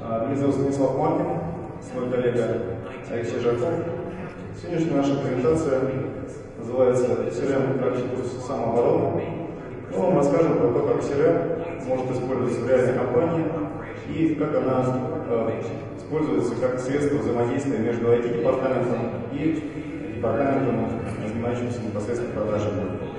Меня зовут Станислав Маркин, мой коллега Алексей Жарков. Сегодняшняя наша презентация называется CRM курс самообороны. Мы вам расскажем про то, как CRM может использоваться в реальной компании и как она используется как средство взаимодействия между IT-департаментом и департаментом, занимающимся непосредственно продажами.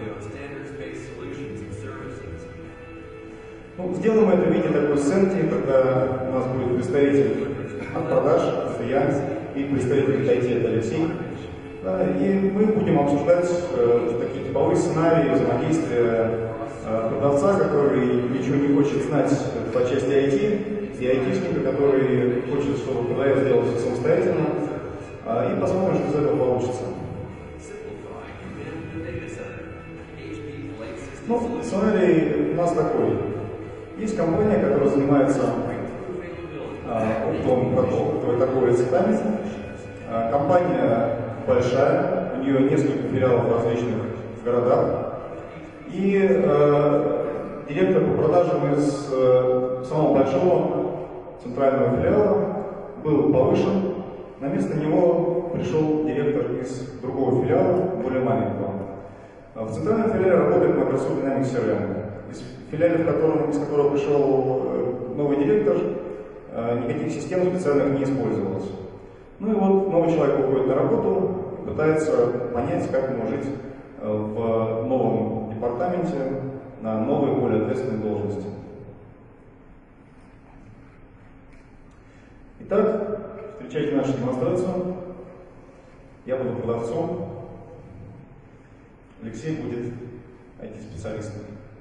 Сделаем это в виде такой сценки, когда у нас будет представитель от продаж, это я, и представитель IT, это Алексей. И мы будем обсуждать такие типовые сценарии взаимодействия продавца, который ничего не хочет знать по части IT, и айтишника, который хочет, чтобы продавец делал все самостоятельно. И посмотрим, что из этого получится. Сценарий у нас такой. Есть компания, которая занимается оптовым продуктовой торговлей цветами. Компания большая, у нее несколько филиалов в различных городах. И директор по продажам из самого большого центрального филиала был повышен. На место него пришел директор из другого филиала, более маленького. В центральном филиале работает Microsoft Dynamics CRM. Из филиале, из которого пришел новый директор, никаких систем специальных не использовалось. Ну и вот новый человек уходит на работу и пытается понять, как ему жить в новом департаменте на новой, более ответственной должности. Итак, встречайте нашу демонстрацию. Я буду продавцом, Алексей будет IT-специалистом.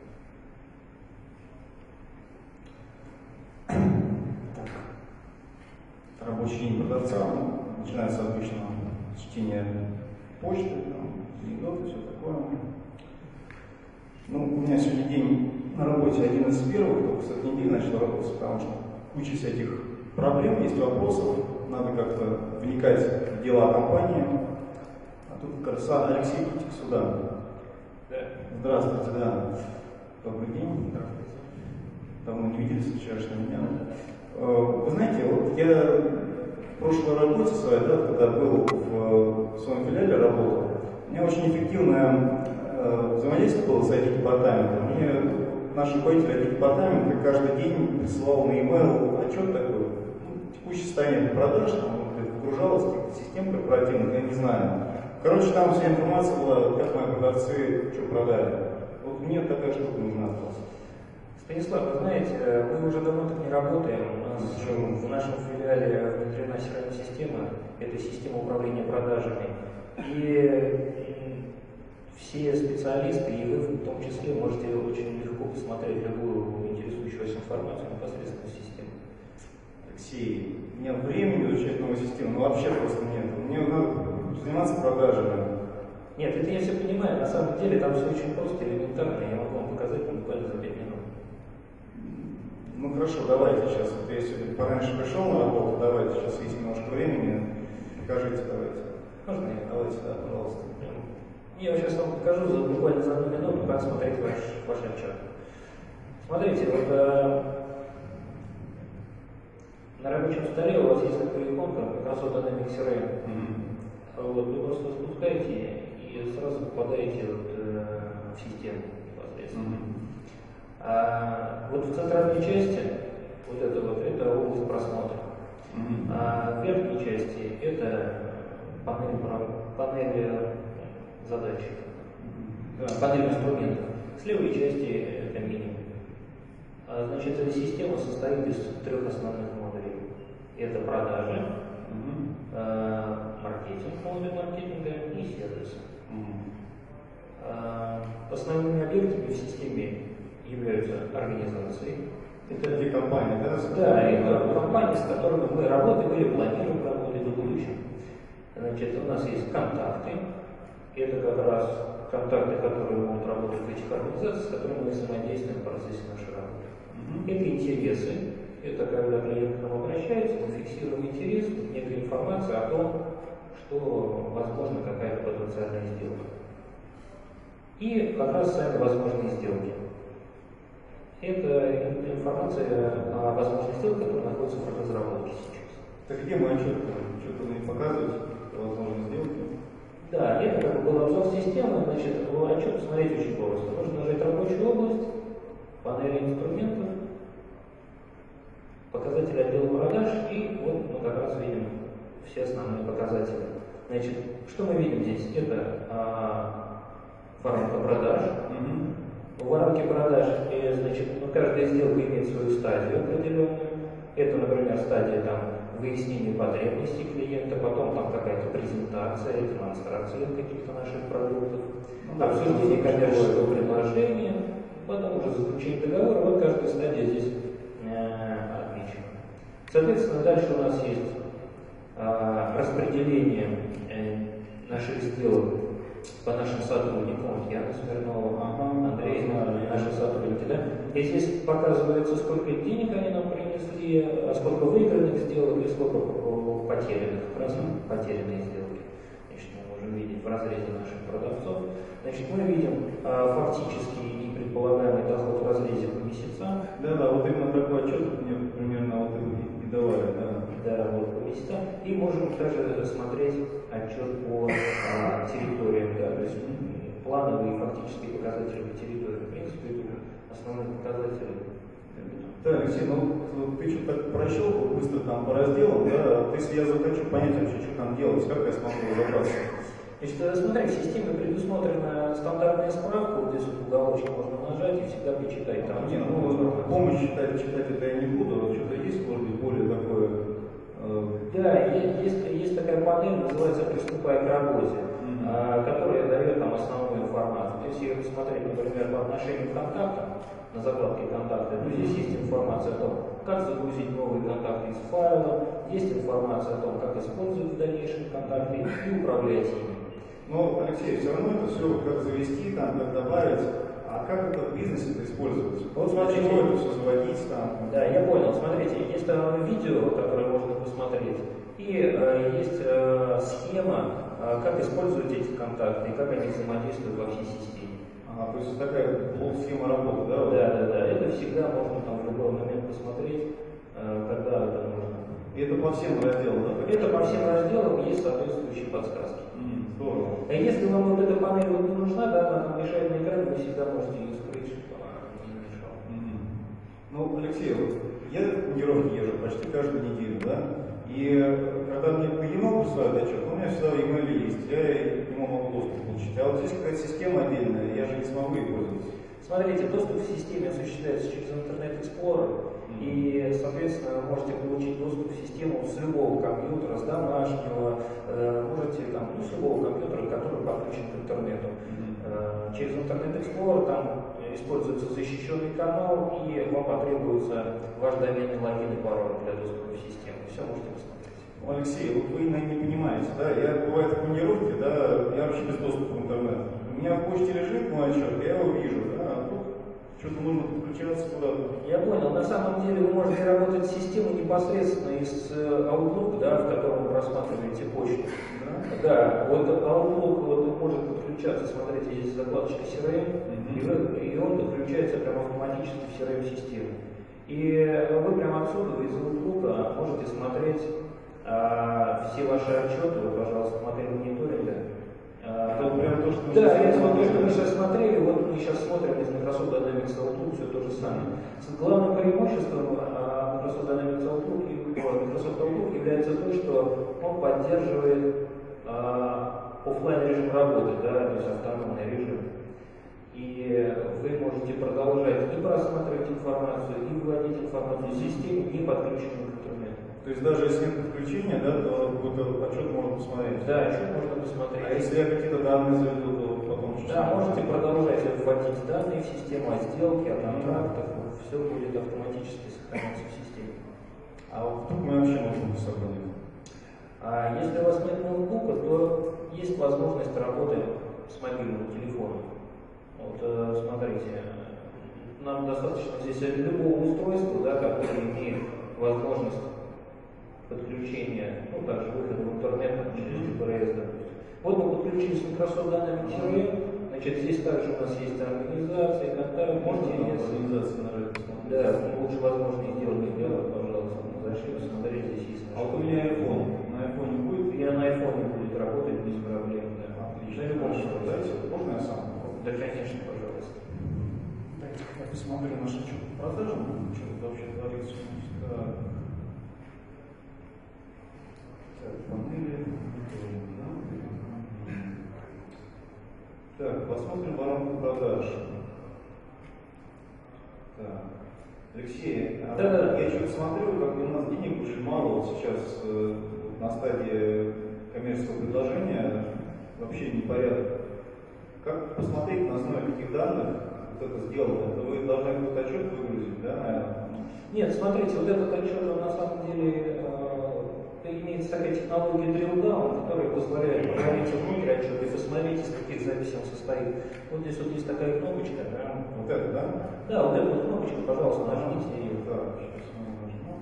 Рабочий день продавца начинается обычно с чтения почты, анекдоты, все такое. У меня сегодня день на работе один из первых, только с этой недели начал работать, потому что куча всяких проблем, есть вопросов, надо как-то вникать в дела компании. А тут как раз Алексей, идите сюда. Здравствуйте, да. Добрый день. Здравствуйте. Давно не виделись с вчерашнего дня. Вы знаете, вот я в прошлой работе своей, когда был в своем филиале, работал, у меня очень эффективное взаимодействие было с IT-департаментом. Мне наш руководитель IT-департамента каждый день присылал на e-mail отчет такой, текущее состояние продаж, погружалось в каких-то систем корпоративных, я не знаю. Короче, там вся информация была, как мои продавцы что продали. Вот мне такая штука нужна осталась. Станислав, вы знаете, мы уже давно так не работаем. У нас в нашем филиале внедрена CRM-система, это система управления продажами. И все специалисты, и вы в том числе, можете очень легко посмотреть любую интересующую вас информацию непосредственно в системе. Алексей, у меня времени изучать новую систему, вообще просто нет. Мне надо заниматься продажами. Нет, это я все понимаю. На самом деле там все очень просто, элементарно. Я могу вам показать буквально за 5 минут. Хорошо, давайте сейчас. Вот я сегодня пораньше пришел на работу, давайте, сейчас есть немножко времени. Покажите, давайте. Можно я? Давайте, да, пожалуйста. Я сейчас вам покажу буквально за 1 минуту, как смотреть ваш отчет. Смотрите, вот на рабочем столе у вас есть такая иконка Microsoft Dynamics CRM. Вот, вы просто спускаете и сразу попадаете в систему непосредственно. Вот в центральной части это область просмотра. А в верхней части это панель задач, панель инструментов. С левой части это меню. Значит, эта система состоит из 3 основных модулей. Это продажи, маркетинг, модуль маркетинга и сервисы. Основными объектами в системе являются организации. Это две компании, да? Да, это компании, с которыми мы работаем или планируем работать в будущем. Значит, у нас есть контакты. Это как раз контакты, которые могут работать в этих организациях, с которыми мы взаимодействуем в процессе нашей работы. Это интересы. Это когда клиент к нам обращается, мы фиксируем интерес, некая информация о том, что возможно какая-то потенциальная сделка. И как раз сами возможные сделки. Это информация о возможных сделках, которые находятся в разработке. Так где мой отчет? Что-то мне показывать, возможно, сделать? Да, это как бы был обзор системы, значит, отчет посмотреть очень просто. Нужно нажать рабочую область, панели инструментов, показатели отдела продаж, и вот мы как раз видим все основные показатели. Значит, что мы видим здесь? Это воронка продаж. В воронке продаж, значит, каждая сделка имеет свою стадию определенную. Это, например, стадия выяснения потребностей клиента, потом какая-то презентация, демонстрация каких-то наших продуктов, обсуждение коммерческого предложения, потом уже заключение договора. Вот каждая стадия здесь отмечена. Соответственно, дальше у нас есть распределение наших сделок по нашим сотрудникам, Яна Смирнова, Андрей, наши сотрудники, да? И здесь показывается, сколько денег они нам принесли, сколько выигранных сделок и сколько потерянных, потерянные сделки. Значит, мы можем видеть в разрезе наших продавцов. Значит, мы видим фактический и предполагаемый доход в разрезе по месяцам. Да, вот именно такой отчет мне примерно и давали, да. Да, вот по месяцам. И можем также смотреть отчет по территориям, да, то есть плановые и фактические показатели по территории. В принципе, это основные показатели. Да, Алексей, ты что-то так прощелкал быстро по разделам, да? Если я захочу понять вообще, что там делать, как я смогу разобраться? Значит, смотри, в системе предусмотрена стандартная справка, вот здесь вот уголочек можно нажать и всегда почитать. Там, помощь читать это я не буду, вот что-то есть, может быть, более такое... Да, есть такая панель, называется «Приступай к работе», которая дает основную информацию. Если посмотреть, например, по отношению к контактам, на закладке «Контакты», то здесь есть информация о том, как загрузить новые контакты из файла, есть информация о том, как использовать в дальнейшем контакты и управлять ими. Но, Алексей, все равно это все как завести, как добавить, а как это в бизнесе использовать? Вот смотрите, это все заводить там. Да, я понял. Смотрите, есть видео, которое можно посмотреть, и есть схема, как использовать эти контакты и как они взаимодействуют во всей системе. То есть такая блок-схема работы, да? Да. Это всегда можно в любой момент посмотреть, когда это нужно. И это по всем разделам, да? Это по всем разделам есть соответствующие подсказки. Здорово. Если вам вот эта панель не нужна, да, она там мешает на экране, вы всегда можете ее скрыть, чтобы она не мешала. Ну, Алексей, я в командировке езжу почти каждую неделю, да? И когда мне по e-mail присылают отчет, у меня всегда e-mail есть, я к нему могу доступ получить. А вот здесь какая-то система отдельная, я же не смогу ей пользоваться. Смотрите, доступ в системе осуществляется через Internet Explorer, и, соответственно, можете получить доступ в систему с любого компьютера, с домашнего, можете с любого компьютера, который подключен к интернету. Через Internet Explorer там используется защищенный канал, и вам потребуется ваш доменный логин и пароль для доступа в систему. Все можете посмотреть. Алексей, вот вы не понимаете, да, я бывает в командировке, да, я вообще без доступа к интернету. У меня в почте лежит мой отчет, я его вижу, да, а тут что-то нужно подключаться куда-то. Я понял. На самом деле вы можете работать с системой непосредственно из Outlook, да, в котором вы просматриваете почту. Да, вот Outlook может подключаться, смотрите, здесь закладочка CRM, и он подключается прямо автоматически в CRM-систему. И вы прямо отсюда, из Outlook, можете смотреть все ваши отчеты, вот, пожалуйста, модель мониторинга. Это прям то, что мы это вот то, что мы сейчас смотрели, вот мы сейчас смотрим из Microsoft Dynamics Outlook, все то же самое. Главным преимуществом Microsoft Dynamics Outlook и Microsoft Outlook является то, что он поддерживает офлайн режим работы, да, то есть автономный режим. И вы можете продолжать и просматривать информацию, и выводить информацию из системы, не подключенную к интернету. То есть даже если нет подключения, да, то какой-то отчет можно посмотреть? Да, отчет можно посмотреть. А если я какие-то данные заведу, то потом что? Да, можете продолжать вводить данные в систему о сделке, о контрактах, все будет автоматически сохраняться в системе. А вот тут мы вообще можем без сохранить. А если у вас нет ноутбука, то есть возможность работы с мобильным телефоном. Вот смотрите, нам достаточно здесь любого устройства, да, которое имеет возможность подключения, также выхода в интернет через GPRS, допустим. Вот мы подключились к Microsoft Dynamics CRM, значит, здесь также у нас есть организация, контакт, можно организация нажать? Да, лучше возможно сделать, пожалуйста, зашли, посмотреть, здесь есть. А вот у меня посмотрю наш отчет по продажам, что вообще творится. Так, панели. Так, посмотрим воронку продаж. Так. Алексей, я что-то смотрю, как бы у нас денег очень мало вот сейчас на стадии коммерческого предложения, вообще непорядок. Как посмотреть на основе каких данных вот это сделано? Это вы должны какой-то отчет выгрузить, да, наверное? Нет, смотрите, вот этот отчет, он на самом деле имеется такая технология drill down, которая позволяет провалиться внутрь отчета и посмотреть, из каких записей он состоит. Вот здесь вот есть такая кнопочка. Да? Вот это, да? Да, вот эту вот кнопочку, пожалуйста, нажмите ее. Так, сейчас мы нажмем.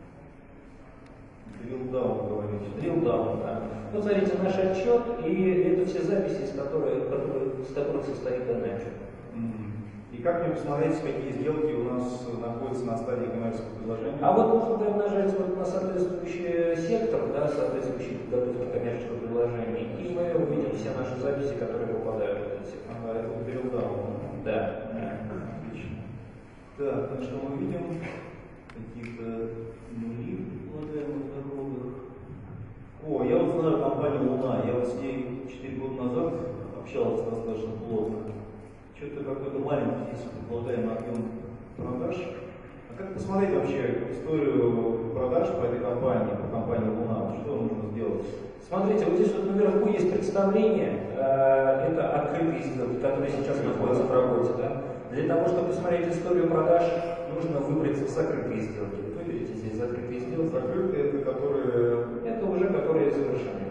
Drill down, говорите. Drill down, да. Вот смотрите, наш отчет, и это все записи, из которых состоит данный отчет. И как мне посмотреть, какие сделки у нас находятся на стадии коммерческого предложения? А вот можно прям нажать вот на соответствующий сектор, да, соответствующий подготовке коммерческого предложения, и мы увидим все наши записи, которые попадают в этот сектор. Ага, это вот drill down. Да. Отлично. Так, что мы видим? Какие-то нули вкладаемых доходах. О, я вот знаю компанию Луна. Я вот с ней 4 года назад общался достаточно плотно. Что-то какой-то маленький здесь предполагаемый объем продаж. А как посмотреть вообще историю продаж по этой компании, по компании Луна? Что нужно сделать? Смотрите, вот здесь вот наверху есть представление, это открытые сделки, которые сейчас находятся в работе. Да? Для того, чтобы посмотреть историю продаж, нужно выбрать закрытые сделки. Вы видите здесь закрытые сделки. Закрытые это которые... Это уже которые завершены.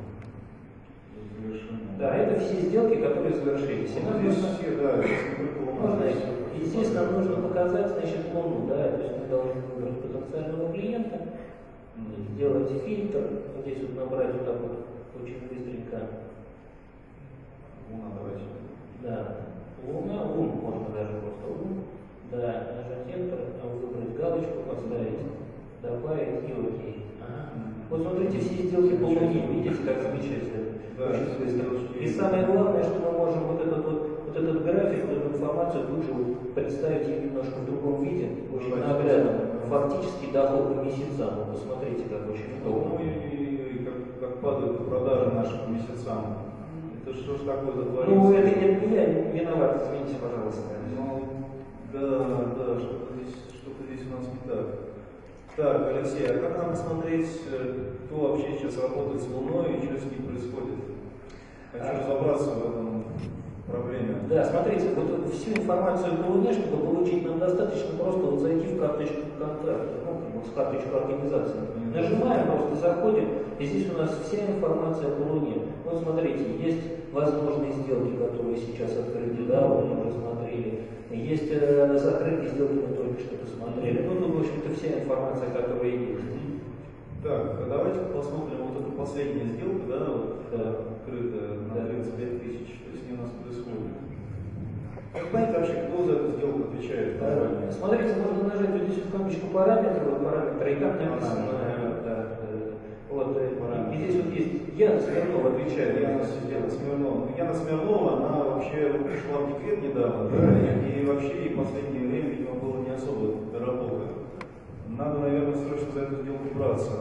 Да, это все сделки, которые завершились. И нам здесь нужно, все, да, можно, и здесь нам нужно показать, значит, луну, да, то есть мы должны выбрать потенциального клиента, сделать фильтр, вот здесь вот набрать вот так вот очень быстренько. Луна, давайте. Да, луна, можно даже просто лун, да, нажать Enter, выбрать галочку, поставить, добавить и окей. Вот смотрите, все сделки по луне, видите, как замечательно. Очень быстро. И самое главное, что мы можем вот этот график, вот эту информацию тут же представить ее немножко в другом виде, очень наглядно. Фактически доход по месяцам. Вот посмотрите, как очень удобно. Ну как падают продажи наши по месяцам. Это что ж такое творится? Ну, это не я виноват, извините, пожалуйста. Ну, да, что-то здесь у нас не так. Так, Алексей, а как нам посмотреть, кто вообще сейчас работает с Луной и что с ним происходит? Хочу разобраться в этом проблеме. Да, смотрите, вот всю информацию по Луне, чтобы получить, нам достаточно просто вот зайти в карточку контракта, вот в карточку организации. Нажимаем, просто заходим, и здесь у нас вся информация по Луне. Вот смотрите, есть возможные сделки, которые сейчас открыты, да, вот мы уже смотрели. Есть закрытые сделки, мы только что посмотрели. Ну, тут, в общем-то, вся информация, которая есть. Так, давайте посмотрим вот эту последнюю сделку, да, вот открытая на 35 тысяч, что с ней у нас происходит. Как понять вообще, кто за эту сделку отвечает? Смотрите, можно нажать вот здесь кнопочку параметры, и там написано, вот, и здесь вот есть Яна Смирнова отвечает. Яна Смирнова, она вообще пришла в декрет недавно, да, и вообще ей в последнее время, видимо, было не особо работа. Надо, наверное, срочно за эту сделку браться.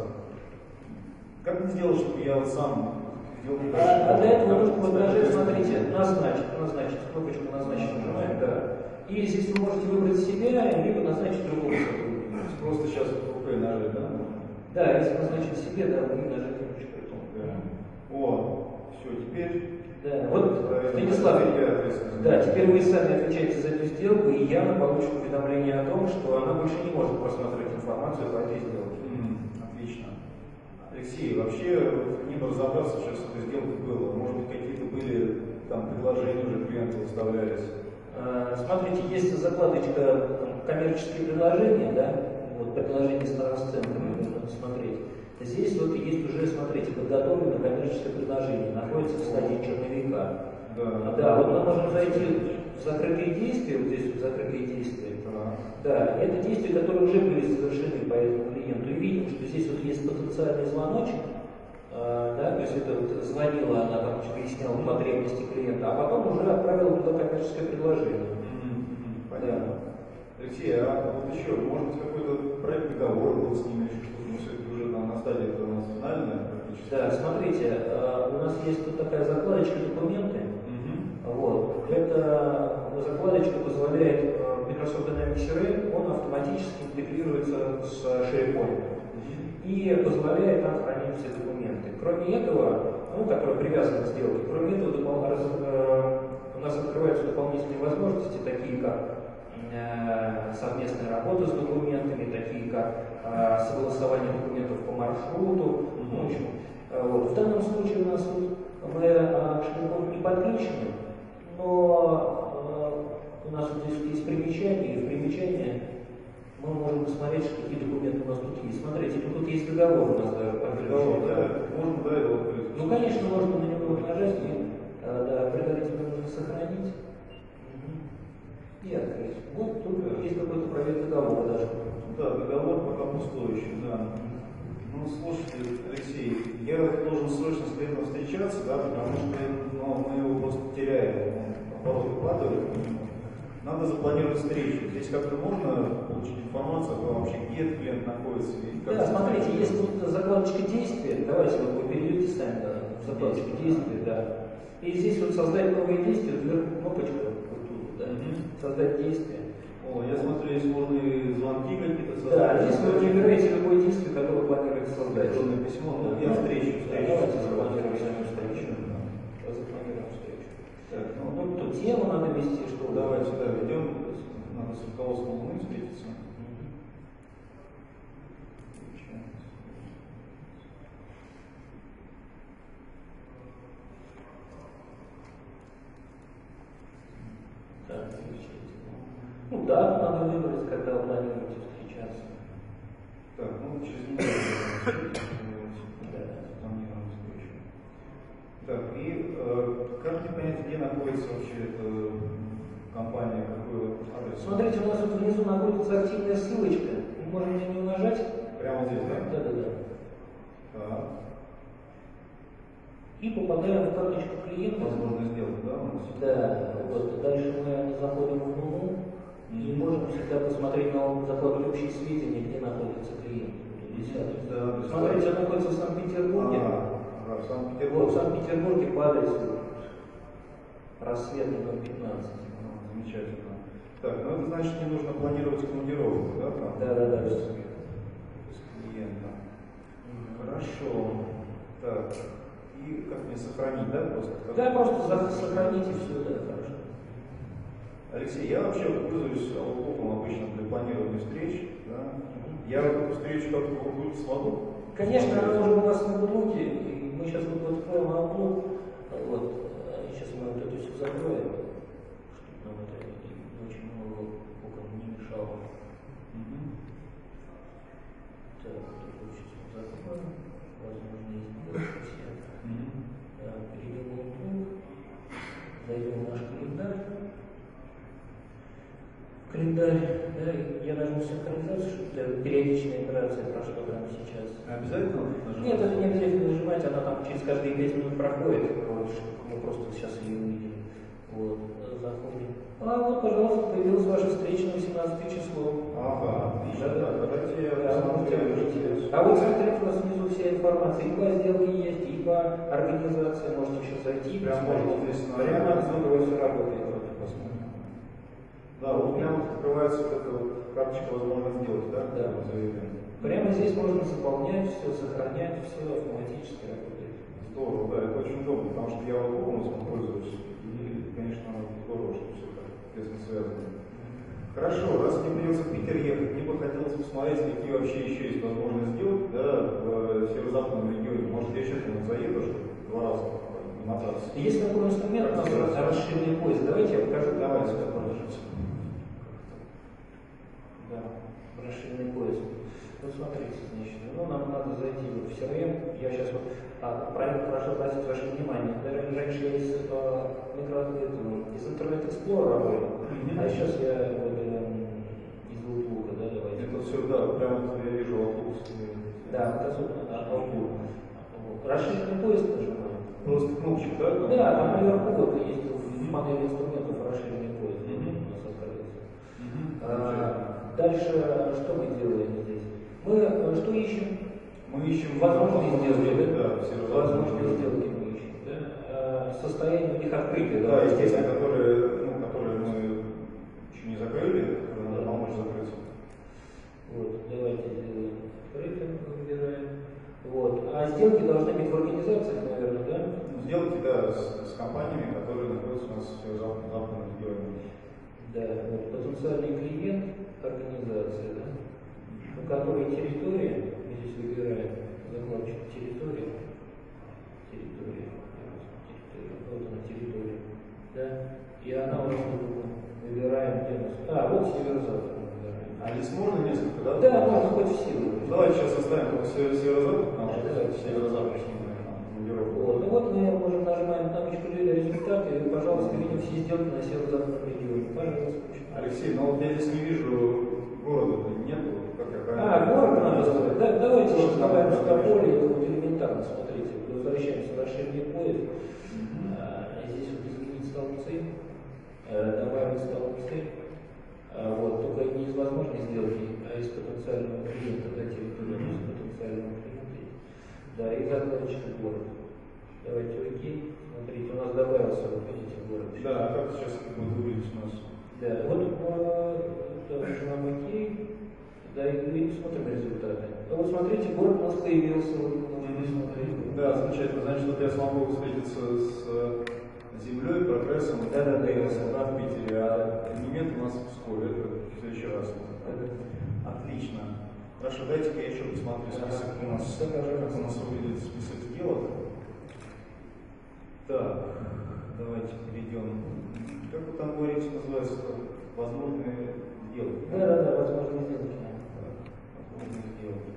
Как мне сделать, чтобы я вот сам сделал? А для этого нужно вот нажать, смотрите, назначить, кнопочку назначить нажимаем, да. И здесь вы можете выбрать себя, либо назначить другого сотрудника. Просто сейчас рукой нажать, да? Да, если назначить себе, да, вы нажать кнопочку. Да. О, все, теперь... Да, вот, Станислав, да, теперь вы сами отвечаете за эту сделку, и Яна получит уведомление о том, что она больше не может просматривать информацию по этой сделке. Отлично. Алексей, вообще не бы разобраться, что с этой сделкой было. Может быть, какие-то были там предложения уже клиенты выставлялись? Смотрите, есть закладочка коммерческие предложения, да, вот предложение стран с центрами, можно смотреть. Здесь вот есть уже, смотрите, подготовленное коммерческое предложение, находится в стадии черновика. Да, вот мы можем зайти в закрытые действия, вот здесь вот закрытые действия. Да, это действия, которые уже были завершены по этому клиенту. И видим, что здесь вот есть потенциальный звоночек, да, то есть это вот звонила, она там выясняла потребности клиента, а потом уже отправила туда коммерческое предложение. Понятно. Алексей, а вот еще, может быть, какой-то проект договора был с ними, еще что-то, но все-таки уже на стадии это у нас финальная практически. Да, смотрите, у нас есть тут такая закладочка «Документы». Вот. Эта закладочка позволяет Microsoft Dynamics CRM, он автоматически интегрируется с SharePoint и позволяет нам хранить все документы. Кроме этого, который привязан к сделке, кроме этого у нас открываются дополнительные возможности, такие как совместная работа с документами, такие как согласование документов по маршруту. В общем, вот. В данном случае у нас тут мы к SharePoint не подключены, но у нас вот здесь есть примечания, и в примечании мы можем посмотреть, какие документы у нас тут есть. Смотрите, тут есть договор у нас даже подключен. Можно, да, его открыть? Ну, конечно, можно на него нажать и предварительно нужно сохранить и открыть. Вот тут есть какой-то проект договора даже. Да, договор пока пустой еще, да. Ну, слушайте, Алексей, я должен срочно с клиентом встречаться, да, потому что мы его просто теряем, обороты падают. Надо запланировать встречу. Здесь как-то можно получить информацию о том, вообще, где клиент находится. Да, смотрите, есть тут закладочка действия. Давайте вот вы перейдете сами в закладочку действия, да. И здесь вот создать новые действия, вверху кнопочка вот тут, да. Создать действие. О, я смотрю, здесь можно и звонки какие-то создать. Да, здесь вы выбираете любое действие, которое планируете создать. Электронное письмо, ну, я встречу. Давайте запланируем саму встречу. Запланируем встречу. Так, Ну, тут тему надо вести, что давай сюда ведем. Надо с руководством Луны встретиться. Так, ну да, надо выбрать, когда вы планируете встречаться. Так, ну через неделю планируем встречу. Так, и как мне понять, где находится вообще эта компания, какой адрес? Смотрите, у нас тут внизу находится активная ссылочка. Мы можем на нее нажать. Прямо здесь, да? Да. Так. И попадаем в карточку клиента. Возможно сделать, да, у нас? Да, вот. Дальше мы заходим в Луну и можем всегда посмотреть на закладку общие сведения, где находится клиент. Да, смотрите, он находится в Санкт-Петербурге. В Санкт-Петербурге. Вот, в Санкт-Петербурге по адресу Рассвет номер 15. Замечательно. Так, ну это значит, не нужно планировать командировку, да? Там, Да. Без клиента. Хорошо. Так. И как мне сохранить, да, просто? Да, просто сохраните все, да, хорошо. Алексей, я вообще пользуюсь Outlook обычно для планирования встреч. Да? Я эту встречу как-то в Outlook смогу? Конечно, она уже у нас на Outlook, и мы сейчас вот откроем Outlook. Вот. Сейчас мы вот это все закроем, чтобы нам это очень много окон не мешало. Так, вот сейчас мы закроем. Возможно, есть все. Перейдем в Outlook, зайдем в наш календарь. Календарь, да, я нажму синхронизацию, чтобы периодичная операция прошла прямо сейчас. Обязательно нажимать? Нет, это не обязательно нажимать, она там через каждые 5 минут проходит, вот, мы просто сейчас ее увидим. Вот, заходим. Вот, пожалуйста, появилась ваша встреча на 18 число. Ага, отлично. Да. Давайте я посмотрю. А вот смотрите, у вас внизу вся информация и по сделке есть, и по организации. Можете сейчас зайти, прямо здесь прямо отсюда все работает. Да, вот прямо открывается вот эта вот карточка «Возможно сделать», да? Да. Прямо здесь можно заполнять все, сохранять все автоматически работает. Здорово, да, это очень удобно, потому что я вот бонусом пользуюсь, и, конечно, здорово, что все так тесно связано. Хорошо, раз мне придется в Питер ехать, мне бы хотелось посмотреть, какие вообще еще есть возможности сделать, да, в северо-западном регионе. Может, я еще куда-нибудь заеду, чтобы 2 раза мотаться. Есть такой инструмент, у нас расширенный поиск. Давайте я покажу. Давайте, как он нажмется. Да, расширенный поиск. Вот смотрите, значит, нам надо зайти в CRM. Я сейчас вот прошу обратить ваше внимание. Раньше я из Internet Explorer работал, а сейчас я из Outlook, да, давайте. Это все, да, прямо я вижу Outlook. Да, вот Outlook. Расширенный поиск нажимаем. Просто кнопочка, да? Да, там наверху вот есть в панели инструментов расширенный поиск. У нас открылся. Дальше, что мы делаем здесь? Мы что ищем? Мы ищем возможные сделки, да? Да, все возможные сделки мы ищем. Да? Состояние у них открытое. Да, естественно, которые мы еще не закрыли, которые надо помочь закрыть. Вот, давайте сделаем открытым, выбираем. Вот. А сделки должны быть в организациях, наверное, да? Сделки, да, с компаниями, которые находятся у нас в западном регионе. Да, вот, потенциальный клиент, организация, да, у которой территория, мы здесь выбираем закладчик территория, вот она территория, да, и она у нас выбираем, где у нас, вот северо-запад мы выбираем. А здесь можно несколько, да? Да, можно хоть все выбрать. Давайте сейчас оставим только северо-запад, потому что Да, северо-западный, вот. Ну вот мы можем нажимаем кнопочку результаты, и, пожалуйста, видим все сделки на северо-западном регионе. Пожалуйста. Алексей, ну вот я здесь не вижу города, нету, как я правильно. Город надо сказать. Давайте добавим метрополию, вот элементарно, смотрите, возвращаемся в расширение поезд. Здесь вот изменить столбцы, добавить столбцы. Вот, только не из возможной сделки, а из потенциального клиента, да, территории, из потенциального клиента. Да, и закладочный город. Давайте окей. Смотрите, у нас добавился, вот видите, город. Да, как сейчас это будет выглядеть у нас? Да, вот нажимаем окей. Да, и смотрим результаты. Вот смотрите, город у нас появился. Да, замечательно. Значит, вот я смогу встретиться с землей, прогрессом, да, в Питере, а кабинет у нас в Пскове. Это в следующий раз. Отлично. Хорошо, дайте-ка я еще посмотрю список у нас, как у нас выглядит список сделок. Так, давайте перейдем. Как вы там говорите, называется возможные сделки? Да, возможные сделки. Возможные сделки.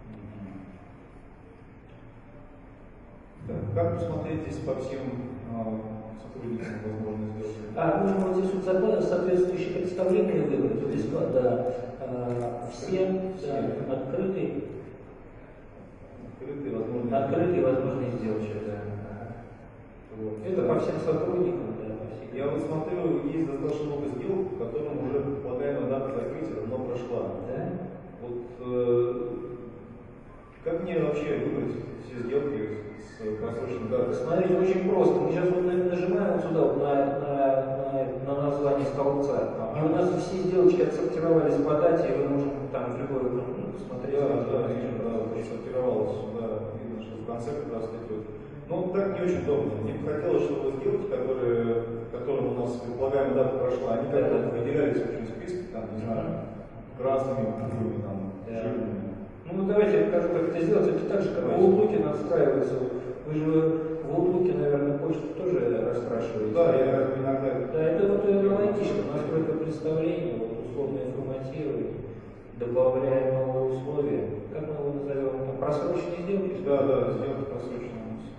Так, как посмотреть здесь по всем сотрудникам возможные сделки? Нужно вот здесь вот закон соответствующие представления выбрать. Вот здесь, да, все открытые возможные сделки. Да. Вот. Это по всем сотрудникам, да, по всем. Я вот смотрю, есть достаточно много сделок, по которым уже предполагаемая дата закрытия давно прошла. Да? Вот как мне вообще выбрать все сделки с просроченной датой? Смотрите, очень просто. Мы сейчас вот нажимаем вот сюда вот на название столбца. И у нас все сделочки отсортировались по дате, и вы можете там в любой посмотреть. Да, сортировалось сюда. Видно, что в конце как раз идет. Ну, так не очень удобно. Мне бы хотелось, чтобы сделки, которым у нас предполагаемая дата прошла, они как-то выделялись очень в списке, там, не знаю, красными буквами, там, жирными. Ну, давайте я покажу, как это сделать. Это так же, как в Outlook настраивается. Вы же в Outlook, наверное, почту тоже расспрашиваете. Да, я иногда... Да, это вот аналогично. Настройка представления, вот, условное форматирование, добавляем новые условия. Как мы его назовем? Там, просроченные сделки? Да, сделки просроченные.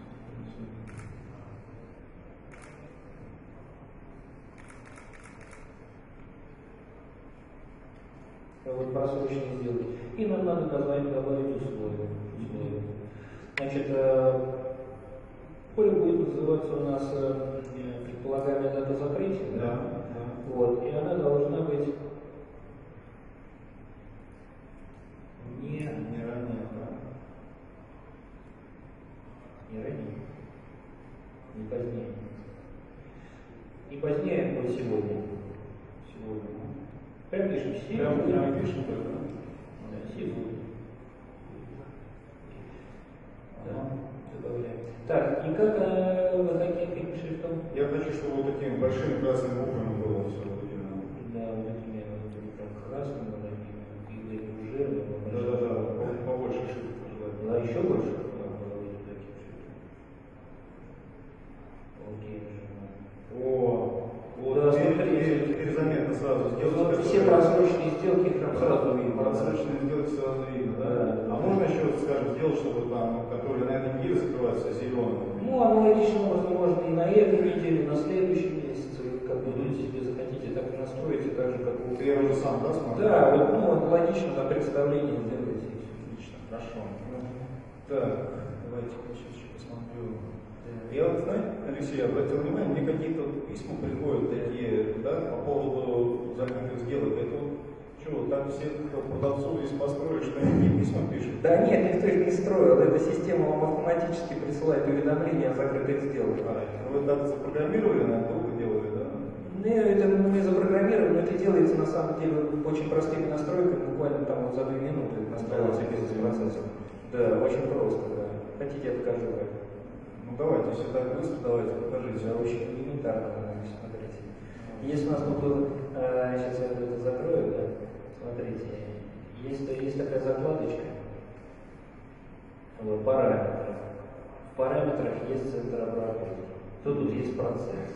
Вот просроченные сделки. И нам надо добавить условия. Значит, поле будет называться у нас предполагаемая дата закрытия. Да. Вот, и она должна быть не ранее, да. Не ранее, не позднее. Не позднее, вот сегодня. Прям пишем сегодня. Прям пишем, да? Да, сегодня. Да, добавляем. Так, и как каким шрифтом? Я хочу, чтобы вот такими большими красными буквами было все выделено. Да, вот такими прям красными, или жирными. Да, побольше шрифт. Да, еще больше? Окей. Вот, да, теперь заметно сразу сделки. Все просроченные сделки прям сразу видно. Просроченные сделки сразу видно, да? А можно еще, скажем, сделать, чтобы там, которые на этой неделе закрываются, зеленым? Ну, аналогичным образом можно и на этой неделе, и на следующем месяце. Вы как будете себе захотите, так и настроите, так же, как вы. Я уже сам, да, смотрю? Да, вот, аналогично на представление сделаете. Отлично, хорошо. Так, давайте я сейчас еще посмотрю. Я вот, знаете, Алексей, обратил внимание, мне какие-то письма приходят такие, да, по поводу закрытых сделок. Это вот Что, так все продавцов здесь построили, что они не письма пишут? Да нет, никто их не строил. Эта система вам автоматически присылает уведомления о закрытых сделках. Вы так запрограммировали, на долго делали, да? Ну, это мы запрограммировали, но это делается на самом деле очень простыми настройками, буквально там вот за 2 минуты настраивается бизнес-процесс. Да, очень просто, да. Хотите, я покажу как? Ну давайте, если так быстро, давайте покажите. Да, очень элементарно, смотрите. Если у нас тут был, сейчас я это закрою, да, смотрите, есть такая закладочка, вот, параметры. В параметрах есть центр обработки. Тут есть процесс.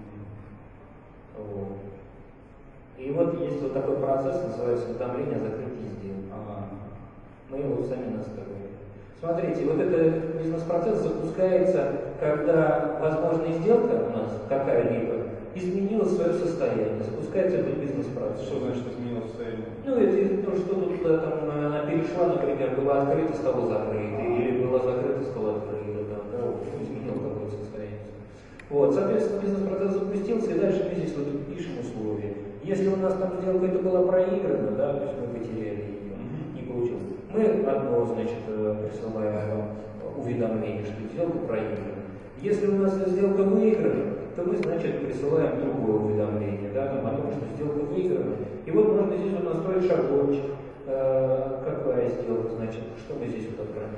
Вот. И вот есть вот такой процесс, называется уведомление о закрытии сделки. Мы его сами настроили. Смотрите, вот этот бизнес-процесс запускается, когда возможная сделка у нас какая-либо изменила свое состояние. Запускается этот бизнес-процесс. Что значит изменилось состояние? Ну, это то, что тут там, она перешла, например, была открыта, стала закрыта, или была закрыта, стала открыта, там, да, вот, изменила какое-то состояние. Вот, соответственно, бизнес-процесс запустился, и дальше мы здесь вот пишем условия. Если у нас там сделка это была проиграна, да, то есть мы потеряли ее, не получилось, мы одно, значит, присылаем вам уведомление, что сделка проиграна. Если у нас сделка выиграна, то мы, значит, присылаем другое уведомление, да, там, о том, что сделка выиграна. И вот можно здесь вот настроить шаблончик. Какая сделка, значит, что мы здесь вот откроем.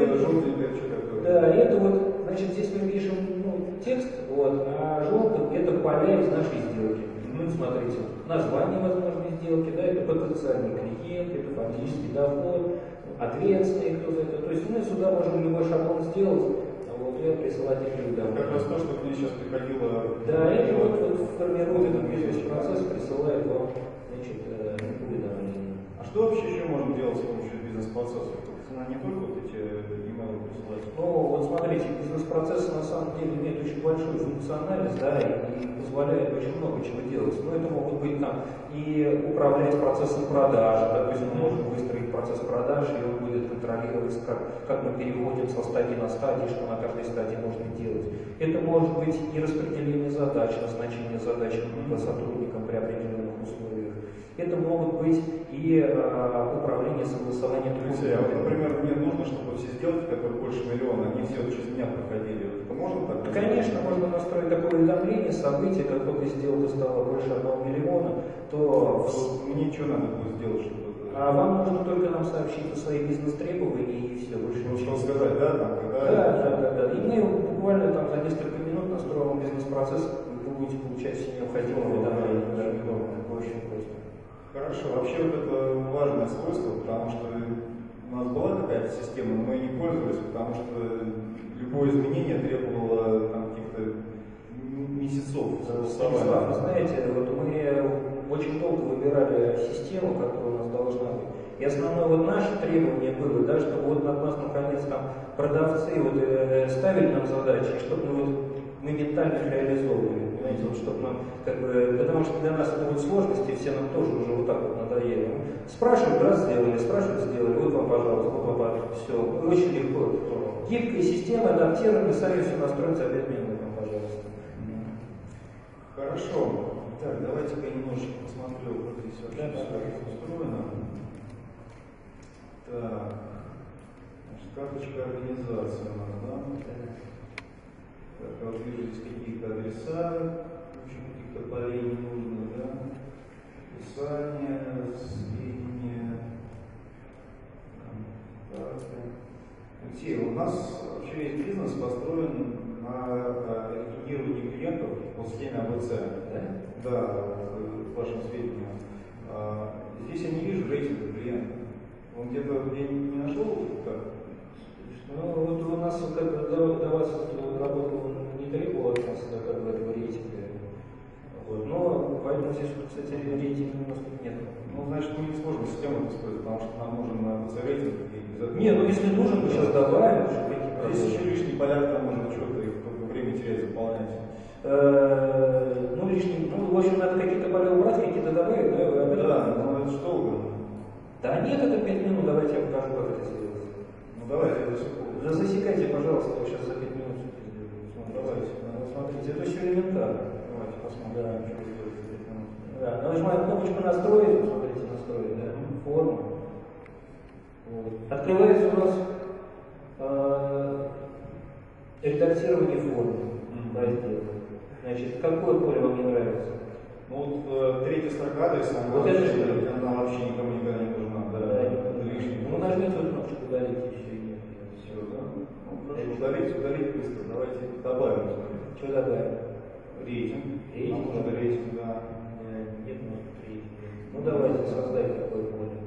Да, это вот, значит, здесь мы пишем текст, вот, а желтым это поля из нашей сделки. Ну, смотрите, название возможной сделки, да, это потенциальный клиент, это фактический доход, ответственный кто за это. То есть мы сюда можем любой шаблон сделать, вот, и присылать их уведомления. Как раз то, что мне сейчас приходило. Да, это вот формирует этот бизнес-процесс, присылает вам, значит, уведомления. А что вообще еще можно делать с помощью бизнес-процесса? Она не только вот эти email присылать? Ну, вот смотрите, бизнес-процесс на самом деле имеет очень большую функциональность, да, и позволяет очень много чего делать. Но это могут быть там и управлять процессом продажи, да, то есть мы можем выстроить процесс продажи, и он будет контролировать, как мы переходим со стадии на стадию, что на каждой стадии можно делать. Это может быть и распределение задач, назначение задач по сотрудникам при определенных условиях. Это могут быть и управление согласованием. Например, мне нужно, чтобы все сделки, которые больше миллиона, они все через меня проходили. Это можно так? Конечно, можно настроить такое уведомление, событие, как только сделка стала больше 1 миллиона, то... Мне что надо будет сделать, чтобы... А вам нужно только нам сообщить о своих бизнес-требованиях и все, больше ничего. Что сказать, да? Там, когда... Да. И мы буквально там за несколько минут настроим бизнес-процесс, вы будете получать все необходимые уведомления. Очень просто. Хорошо. Вообще вот это важное свойство, потому что у нас была какая-то система, но мы не пользовались, потому что любое изменение требовало там каких-то месяцев Станислав, вы знаете, вот мы очень долго выбирали систему, которая у нас должна быть. И основное вот наше требование было, да, чтобы вот от нас наконец там продавцы вот, ставили нам задачи, чтобы мы вот моментально их реализовывали, понимаете, вот, чтобы нам как бы, потому что для нас это вот сложности, все нам тоже уже вот так вот надоели. Спрашивают, раз сделали, спрашивают, сделали, вот вам, пожалуйста, вот вам, все, очень легко. Гибкая система, адаптирована, сами все настроим за 5 минут, вам, пожалуйста. Хорошо. Так, давайте-ка немножечко посмотрю, как здесь вообще все устроено. Так, значит, карточка организации у нас, да? Так, я вот вижу здесь какие-то адреса, каких-то полей не нужно, да? Описание, сведения, контакты. Алексей, у нас вообще весь бизнес построен на рекрутировании клиентов по схеме АБЦ. Да, к вашим сведениям. Здесь я не вижу рейтинга клиента. Он где-то я не нашел как? Ну вот у нас как бы до вас работал не требовал от нас как бы этого рейтинга. Вот. Но поэтому здесь, кстати, рейтинга у нас тут нет. Ну, значит, мы не сможем систему использовать, потому что нам нужен АБЦ рейтинг. Не, ну если нужен, мы сейчас добавим. Здесь еще лишний поляк, там можно что-то их только время терять, заполнять. Ну, лишний, ну, в общем, надо какие-то поля убрать, какие-то добавить, да? Да, но это что угодно. Да нет, это 5 минут, давайте я покажу, как это сделать. Ну, давайте я засеку. Да засекайте, пожалуйста, я сейчас за 5 минут все это сделаю. Давайте. Смотрите, это все элементарно. Давайте посмотрим, Да. что вы сделаете за 5 минут. Да, нажимаем кнопочку «Настроить», смотрите, «Настроить». Открывается у нас редактирование формы раздела. Значит, какое поле вам не нравится? Ну вот третья строка, то есть Вот это что ли? она вообще никому никогда не нужна. Да, это лишний. Ну нажмите вот кнопочку удалить и все. Все, да? Ну хорошо, удалить быстро. Давайте добавим. Что добавим? Рейтинг. Рейтинг? Нам нужно рейтинг, да. Нет, может рейтинга. Ну давайте создать такое поле.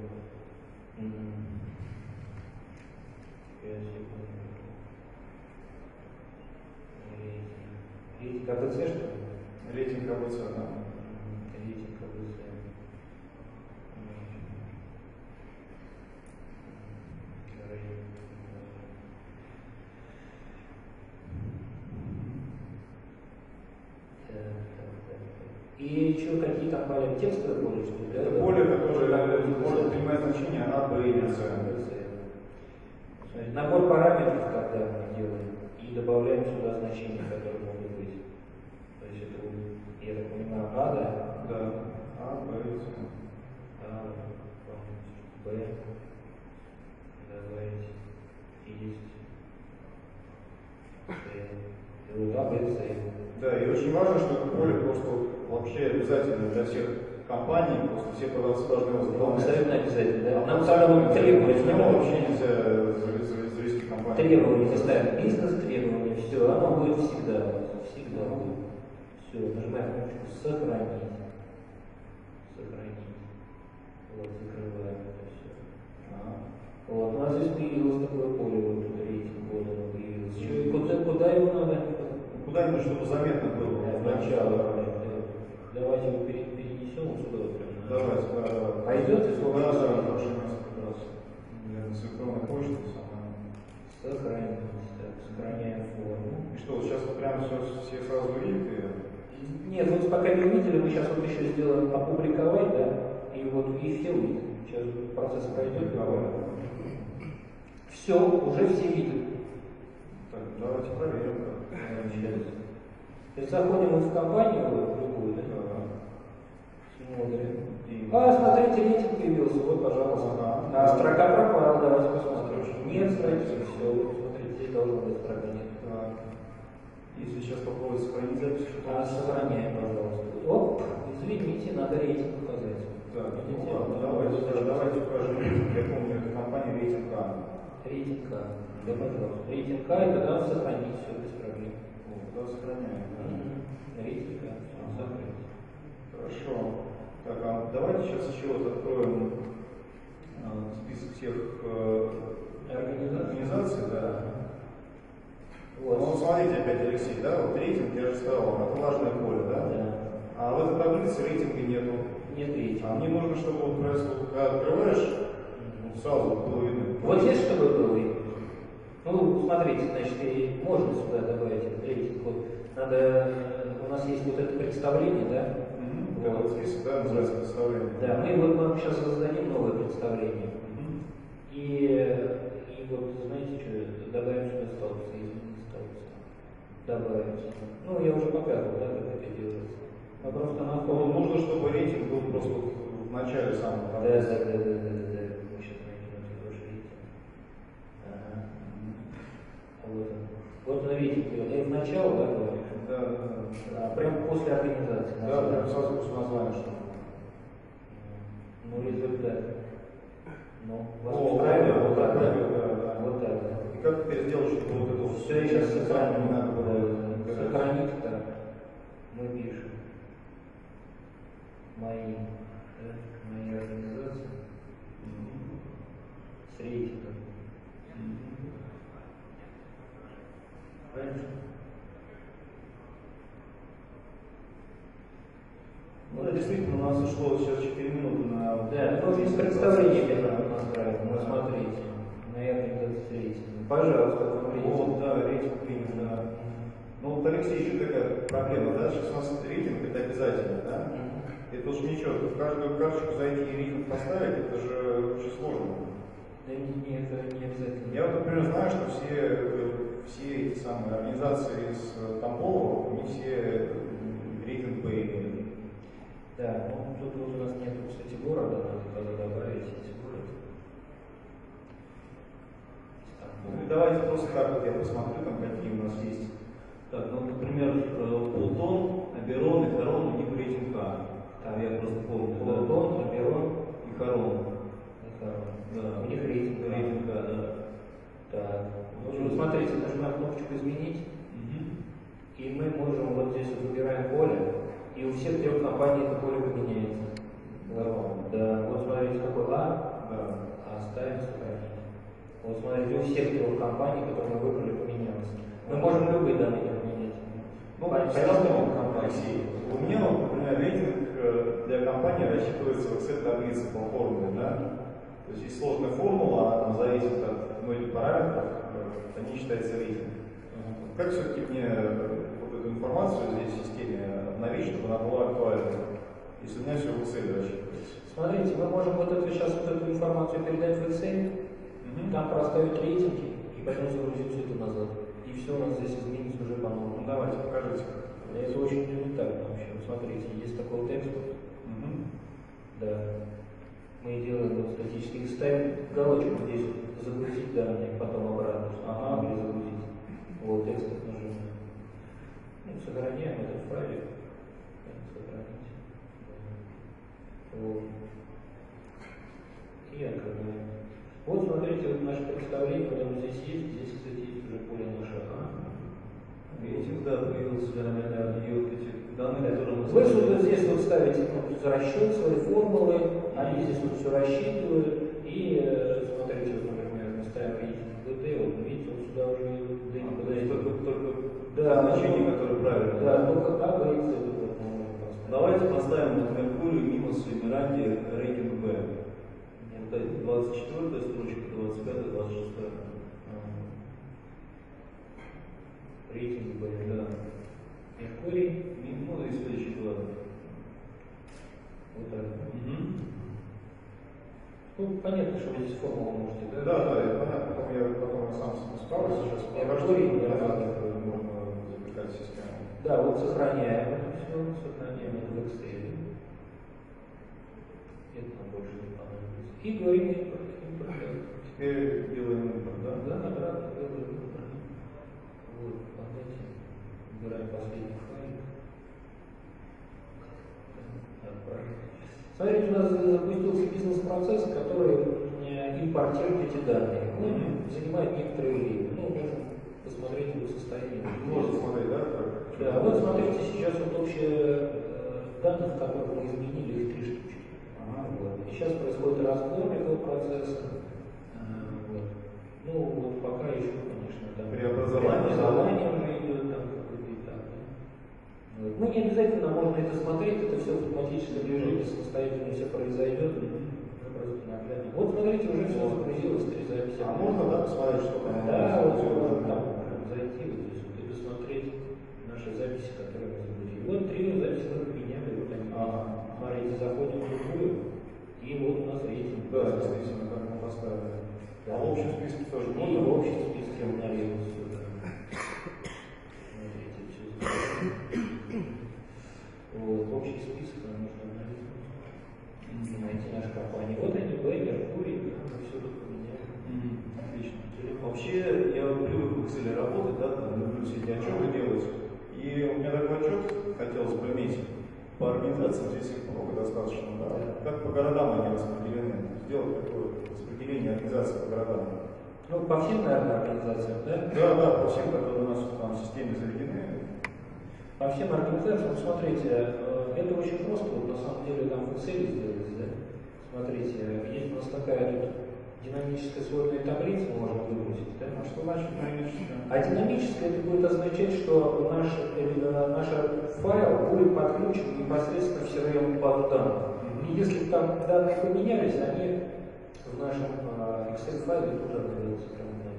Рейтинг АБЦ, что ли? Рейтинг АБЦ, да. Рейтинг АБЦ. И что, какие там поля? Текстовые поле, что ли? Это поле, которое может принимать значение А, Б или С. Набор параметров, когда мы делаем, и добавляем сюда значения, которые могут быть. То есть это, я так понимаю, А, да? Да. А, Б, С. А, Б, добавить, есть, С. И вот А, Б, С. Да, и очень важно, что это поле просто вообще обязательно для всех компаний, просто все продавцы должны его заполнять. Абсолютно обязательно, да? Нам тогда требования, него вообще нельзя завести компанию. требования ставим, бизнес требования, все, оно будет всегда будет. Все, нажимаем кнопочку сохранить. Вот, закрываем это все. Вот, у нас здесь появилось такое поле, вот тут рейтинг, вот оно появилось. Куда его надо? Куда-нибудь, чтобы заметно было. Сначала. Давайте его перенесем вот сюда. Давайте, да. Пойдет, если Да, хорошее место как раз. С электронной почты самое. Сохранить. Так, сохраняем форму. И что, вот сейчас вот прямо все сразу видите? Нет, вот пока не увидели, мы сейчас вот еще сделаем опубликовать, да, и вот и все увидят. Сейчас процесс пройдет. Все, уже все видят. Так, давайте проверим. Сейчас заходим в компанию любую, да? Смотрим. А, смотрите, рейтинг появился, вот, пожалуйста. А строка пропала, давайте посмотрим. Нет строки, все, смотрите, здесь должна быть строка, нет. Если сейчас попробовать сохранить запись, что Сохраняем, пожалуйста. Оп, извините, надо рейтинг указать. Так, ну ладно, давайте укажем рейтинг. Я помню, это компания рейтинг А. Рейтинг А. Да, пожалуйста. Рейтинг А, и тогда сохранить все без проблем. Да, сохраняем. Рейтинг А, все, сохранить. Хорошо. Так, а давайте сейчас еще вот откроем список всех организаций, да. Вот. Ну, смотрите опять, Алексей, да, вот рейтинг, я же сказал, это важное поле, да? Да. А в этой таблице рейтинга нету. Нет рейтинга. А мне нужно, чтобы вот когда открываешь, сразу было видно. Вот здесь чтобы было видно. Ну, смотрите, значит, и можно сюда добавить этот рейтинг. Вот надо, у нас есть вот это представление, да? Вот список, да, называется представление. Да, мы сейчас создадим новое представление. И вот, знаете, что, добавим сюда столбцы, изменить столбцы. Добавить. Ну, я уже показывал, да, как это делается. А просто на втором... Нужно, чтобы рейтинг был просто в начале самого. Да. Мы сейчас найдем ваш рейтинг. Ага. Вот он рейтинг. Я в начало, да, говорю? Да. Прямо после организации. Да, прям сразу после названия, что. Ну, результат. Ну, вас Вот устраивает? Вот так, да? Да. Вот так. И как теперь сделать, чтобы вот это вот Все, я сейчас сохраню. не надо было Сохранить, так. Мы пишем. Мои организации с рейтингом. Правильно? Ну да, действительно, у нас ушло сейчас 4 минуты на... Да, ну из представления настраиваем. Ну, смотрите. Наверное, с рейтингом. Пожалуйста, Вот, да, рейтинг принят, да. Ну вот, Алексей, еще такая проблема, да? Сейчас у нас рейтинг это обязательно, да? Это уж ничего, в каждую карточку зайти и рейтинг поставить, это же очень сложно. Да нет, это не обязательно. Я вот, например, знаю, что все эти самые организации из Тамбова, они все рейтинг Б имеют. Да, ну тут вот у нас нет, кстати, города, надо тогда добавить эти города. давайте просто так вот я посмотрю, там какие у нас есть. Так, ну, например, Пултон, Аберон и Харон, у них рейтинг А. Так. Я просто помню. Пултон, Аберон И Харон. и Харон. Да. У них рейтинг А. Рейтинг А, да. Так. Ну, смотрите, нажимаем кнопочку «Изменить», и мы можем вот здесь вот выбираем поле, и у всех трех компаний это поле поменяется. Да, вот смотрите, какой А, Да. оставим сохранить. Вот смотрите, у всех трех компаний, которые мы выбрали, поменялось. Мы можем любые данные поменять. Ну, понятно, Алексей, у меня, например, рейтинг для компании рассчитывается в Excel-таблице по формуле, да? То есть есть сложная формула, она зависит от многих параметров, они считаются рейтингом. Как все-таки мне вот эту информацию здесь в системе обновить, чтобы она была актуальна, если у меня все в Excel рассчитывается? Смотрите, мы можем вот эту сейчас вот эту информацию передать в Excel, там проставить рейтинги, и потом загрузить все это назад. И все у нас здесь изменится уже по-новому. Ну, давайте, покажите. Это очень элементарно вообще. Смотрите, есть такой вот экспорт. Да. Мы делаем вот статически, ставим галочку здесь, загрузить данные, потом обратно, или загрузить. Вот, экспорт нажимаем. Ну, сохраняем этот файлик. Сохранить. Вот. И открываем. Вот смотрите, вот наше представление, вот оно здесь есть, кстати, есть уже поле наше А. Рейтинг, да, появился для меня, и вот эти данные, которые мы... Вы вот здесь вот ставите кнопку «Расчет», свои формулы, они здесь вот все рассчитывают, и смотрите, вот, например, мы ставим рейтинг ДТ, вот видите, вот сюда уже ДТ не подойдет. Только Да, значение, которое правильно. Да, только А, Б и С вот мы можем поставить. Давайте поставим вот Меркурию, Мимос и Миранте рейтинг Б. Вот эти 24-я строчка, 25-я, 26-я. Рейтинг Б, Да. Меркурий, Ну, и следующий два. вот так. Ну, понятно, что вы здесь формулу можете, да? Да, это понятно. Потом я сам справлюсь сейчас. Меркурий, Можно запускать систему. Да, вот сохраняем это все, сохраняем это в Excel. Это нам больше не понадобится. И говорим импорт. Теперь делаем импорт, да? Да, обратно делаем импорт. Вот, давайте выбираем последний файл. Отправить. Смотрите, у нас запустился бизнес-процесс, который импортирует эти данные. Он занимает некоторое время. Ну, можем посмотреть его состояние. Можно смотреть, да? Да, вот смотрите, сейчас вот общее данных, которых мы изменили, их 3 штучки. Вот. И сейчас происходит разбор этого процесса. Вот. Ну, вот пока еще, конечно, там преобразование уже идет, там какой-то этап. Да? Вот. Ну, не обязательно можно это смотреть, это все в автоматическом режиме, самостоятельно все произойдет. Просто наглядно. Вот смотрите, уже все загрузилось, 3 записи. А можно, да, посмотреть, что там? Да, вот можно там зайти вот здесь вот, и посмотреть наши записи, которые мы загрузили. Вот 3 записи мы поменяли, вот они. Смотрите, заходим в любую, и вот у нас рейтинг. Да, действительно, как мы поставили. Да. А в общем списке тоже И можно? в общем списке обновилось все. Смотрите, все здесь. Вот, общий список нам нужно обновить. Найти нашу компанию. Вот они, Б, Меркурий, мы все тут поменяли. Отлично. Вообще, я привык в Excel работать, да, там люблю все эти отчеты делать. И у меня такой отчет хотелось бы иметь по организациям, здесь их много достаточно, да? Как по городам они распределены? Сделать такое распределение организации по городам. Ну, по всем, наверное, организациям, да? Да, по всем, которые у нас там в системе заведены. По всем организациям, смотрите, это очень просто, вот, на самом деле там в Excel сделать, да? Смотрите, есть у нас такая тут динамическая сводная таблица, мы можем выгрузить, да? А что значит динамическая? А динамическая это будет означать, что наш файл будет подключен непосредственно в CRM-базу данных. И если там данные поменялись, они в нашем Excel файле тоже обновятся.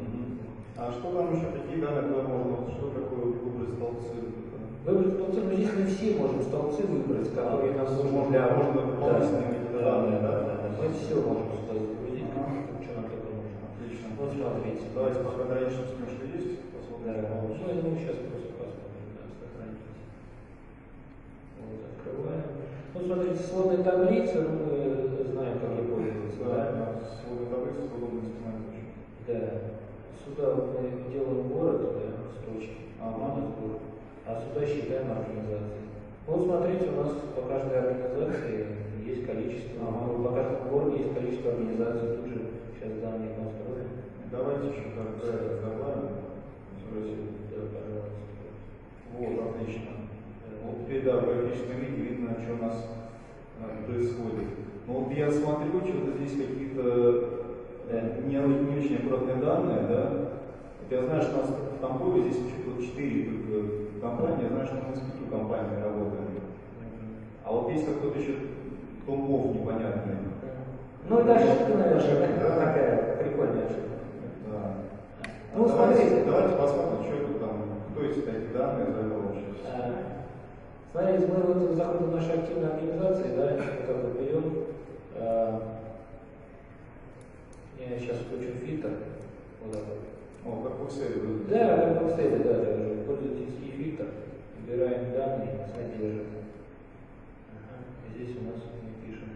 А что там еще, какие данные туда можно, что такое выбрать столбцы? Выбрать столбцы, но здесь мы все можем столбцы выбрать, которые нам нужны для... Можно дополнительные какие-то данные, да? Мы все можем сюда загрузить, что нам только нужно. Отлично. Вот смотрите. Давайте пока дальше с что есть. Да, ну, я думаю, сейчас просто посмотрим, да, сохранить. Вот, открываем. Ну, смотрите, сводная таблица, ну, мы знаем, как ей пользоваться, да? Да, сводная таблица, свободный инструмент. Да. Сюда сюда вот мы делаем город, да, с точки, Ага. а сюда считаем организации. Вот смотрите, у нас по каждой организации есть количество, по каждому городу есть количество организаций, тут же сейчас данные построим. Давайте еще так добавим. Да, пожалуйста. Вот, отлично. Вот теперь, да, в графическом виде видно, что у нас происходит. Но вот я смотрю, что-то здесь какие-то не очень аккуратные данные, да? Вот я знаю, что у нас в Тамбове здесь что-то 4 только компании, я знаю, что мы с 5 компаниями работаем. А вот есть какой-то еще Томбов непонятный. Ну, это ошибка, наверное, такая прикольная ошибка. Да. Ну, смотрите. Давайте посмотрим, что тут там, кто эти такие данные завел вообще. Смотрите, мы вот заходим в наши активные организации, да, вот так вот берем. Я сейчас включу фильтр. Вот так вот. О, как в Excel выглядит. Да, как в Excel, да, также пользуйтесь и фильтр. Выбираем данные, содержит. Ага. И здесь у нас мы пишем.